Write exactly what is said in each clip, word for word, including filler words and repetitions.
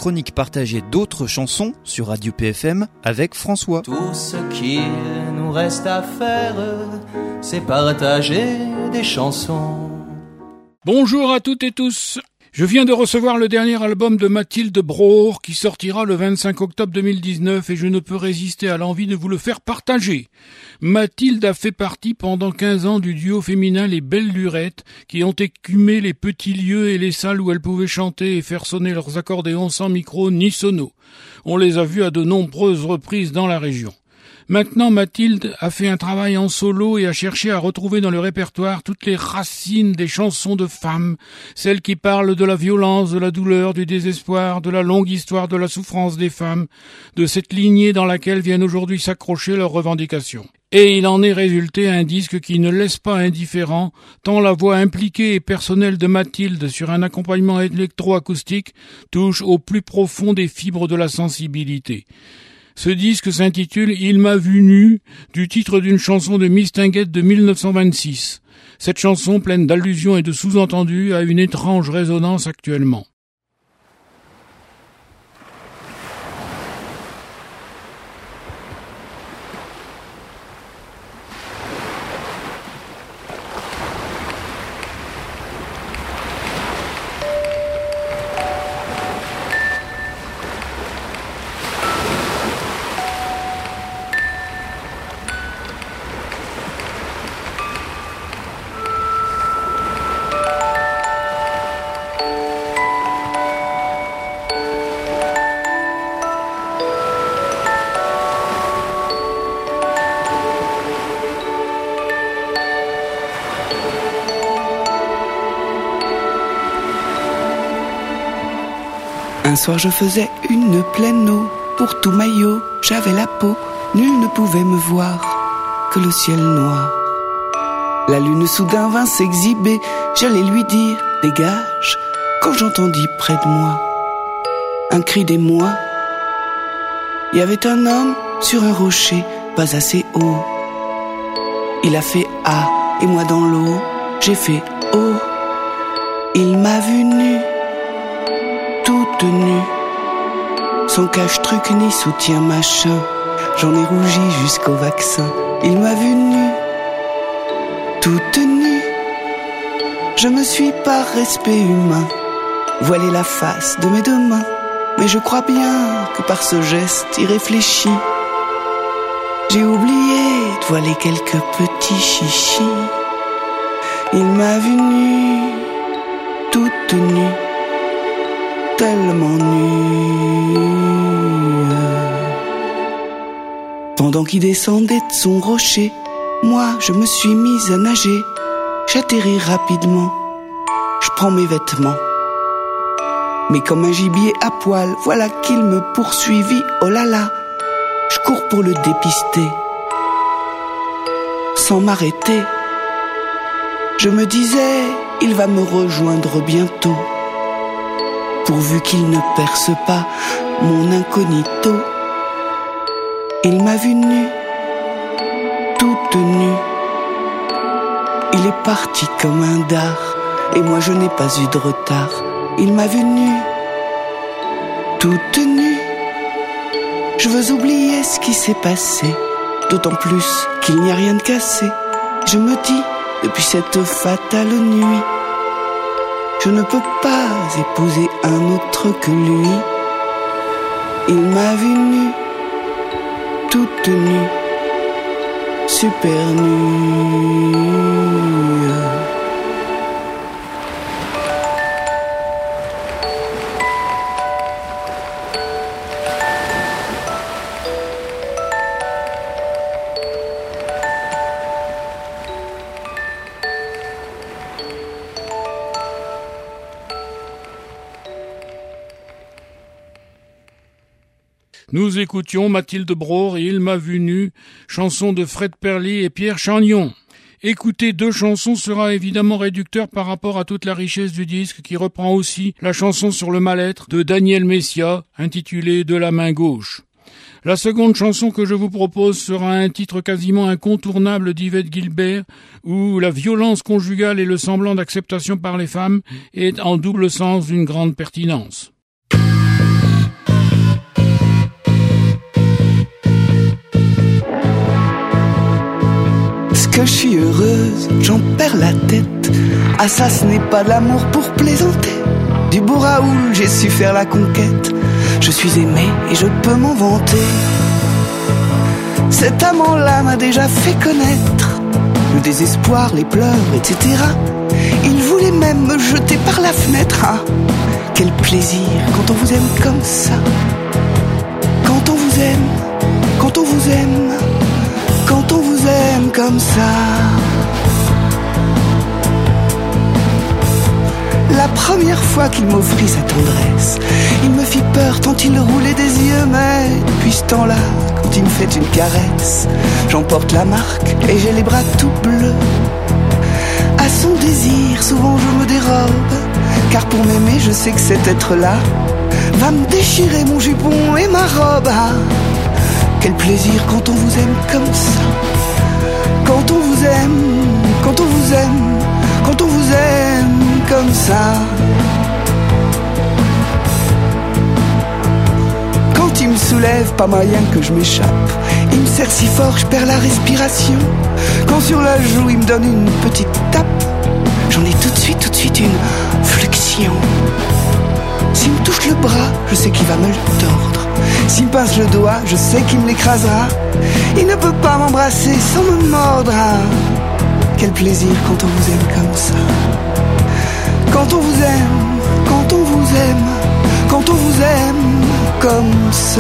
chronique partagée d'autres chansons sur Radio P F M avec François. Tout ce qu'il nous reste à faire, c'est partager des chansons. Bonjour à toutes et tous. Je viens de recevoir le dernier album de Mathilde Brohr qui sortira le vingt-cinq octobre deux mille dix-neuf et je ne peux résister à l'envie de vous le faire partager. Mathilde a fait partie pendant quinze ans du duo féminin Les Belles Lurettes qui ont écumé les petits lieux et les salles où elles pouvaient chanter et faire sonner leurs accordéons sans micro ni sono. On les a vus à de nombreuses reprises dans la région. Maintenant, Mathilde a fait un travail en solo et a cherché à retrouver dans le répertoire toutes les racines des chansons de femmes, celles qui parlent de la violence, de la douleur, du désespoir, de la longue histoire de la souffrance des femmes, de cette lignée dans laquelle viennent aujourd'hui s'accrocher leurs revendications. Et il en est résulté un disque qui ne laisse pas indifférent, tant la voix impliquée et personnelle de Mathilde sur un accompagnement électroacoustique touche au plus profond des fibres de la sensibilité. Ce disque s'intitule « Il m'a vu nu » du titre d'une chanson de Mistinguett de mille neuf cent vingt-six. Cette chanson, pleine d'allusions et de sous-entendus, a une étrange résonance actuellement. Un soir je faisais une pleine eau, pour tout maillot, j'avais la peau, nul ne pouvait me voir, que le ciel noir. La lune soudain vint s'exhiber, j'allais lui dire, dégage, quand j'entendis près de moi un cri d'émoi. Il y avait un homme sur un rocher, pas assez haut. Il a fait ah, et moi dans l'eau, j'ai fait oh. Il m'a vu nu, toute nue, sans cache-truc ni soutien machin. J'en ai rougi jusqu'au vaccin. Il m'a vu nue, toute nue. Je me suis par respect humain voilé la face de mes deux mains. Mais je crois bien que par ce geste irréfléchi, j'ai oublié de voiler quelques petits chichis. Il m'a vu nue, toute nue, tellement nue. Pendant qu'il descendait de son rocher, moi je me suis mise à nager. J'atterris rapidement, je prends mes vêtements. Mais comme un gibier à poil, voilà qu'il me poursuivit, oh là là. Je cours pour le dépister, sans m'arrêter. Je me disais, il va me rejoindre bientôt, pourvu qu'il ne perce pas mon incognito. Il m'a vu nue, toute nue. Il est parti comme un dard, et moi je n'ai pas eu de retard. Il m'a vu nue, toute nue. Je veux oublier ce qui s'est passé, d'autant plus qu'il n'y a rien de cassé. Je me dis, depuis cette fatale nuit, je ne peux pas épouser un autre que lui. Il m'a vu nue, toute nue, super nue. Nous écoutions Mathilde Brohr et Il m'a vu nu, chanson de Fred Perly et Pierre Chagnon. Écouter deux chansons sera évidemment réducteur par rapport à toute la richesse du disque qui reprend aussi la chanson sur le mal-être de Daniel Messia, intitulée De la main gauche. La seconde chanson que je vous propose sera un titre quasiment incontournable d'Yvette Guilbert, où la violence conjugale et le semblant d'acceptation par les femmes est en double sens d'une grande pertinence. que je suis heureuse, j'en perds la tête. Ah ça ce n'est pas de l'amour pour plaisanter. Du beau Raoul j'ai su faire la conquête. Je suis aimée et je peux m'en vanter. Cet amant-là m'a déjà fait connaître le désespoir, les pleurs, et cetera. Il voulait même me jeter par la fenêtre. Ah, quel plaisir quand on vous aime comme ça. Quand on vous aime, quand on vous aime, quand on vous aime comme ça. La première fois qu'il m'offrit sa tendresse, il me fit peur tant il roulait des yeux. Mais depuis ce temps-là, quand il me fait une caresse, j'emporte la marque et j'ai les bras tout bleus. À son désir, souvent je me dérobe, car pour m'aimer, je sais que cet être-là va me déchirer mon jupon et ma robe. Ah, quel plaisir quand on vous aime comme ça. Quand on vous aime, quand on vous aime, quand on vous aime comme ça. Quand il me soulève, pas moyen que je m'échappe. Il me serre si fort, je perds la respiration. Quand sur la joue, il me donne une petite tape, j'en ai tout de suite, tout de suite une flexion. S'il me touche le bras, je sais qu'il va me le tordre. S'il me pince le doigt, je sais qu'il me l'écrasera. Il ne peut pas m'embrasser sans me mordre. Ah, quel plaisir quand on vous aime comme ça. Quand on vous aime, quand on vous aime, quand on vous aime comme ça.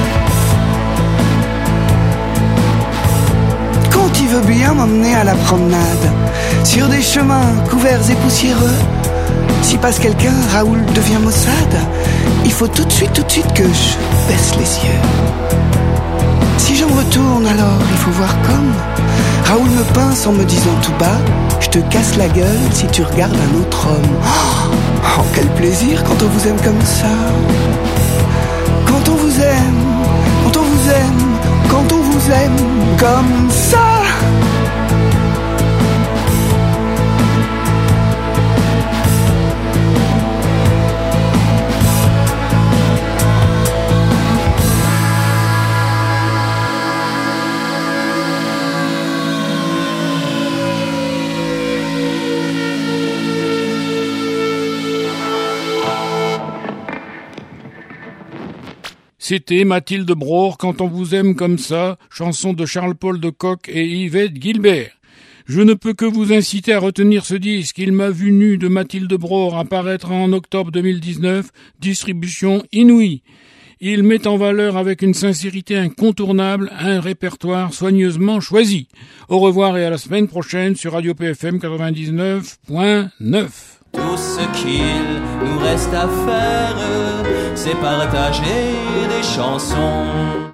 Quand il veut bien m'emmener à la promenade, sur des chemins couverts et poussiéreux, si passe quelqu'un, Raoul devient maussade. Il faut tout de suite, tout de suite que je baisse les yeux. Si je me retourne alors, il faut voir comme Raoul me pince en me disant tout bas: je te casse la gueule si tu regardes un autre homme. Oh, quel plaisir quand on vous aime comme ça. Quand on vous aime, quand on vous aime, quand on vous aime comme ça. C'était Mathilde Bror, Quand on vous aime comme ça, chanson de Charles-Paul de Kock et Yvette Gilbert. Je ne peux que vous inciter à retenir ce disque. Il m'a vu nu de Mathilde Bror apparaître en octobre deux mille dix-neuf, distribution Inouï. Il met en valeur avec une sincérité incontournable un répertoire soigneusement choisi. Au revoir et à la semaine prochaine sur Radio P F M quatre-vingt-dix-neuf point neuf. Tout ce qu'il nous reste à faire, c'est partager des chansons.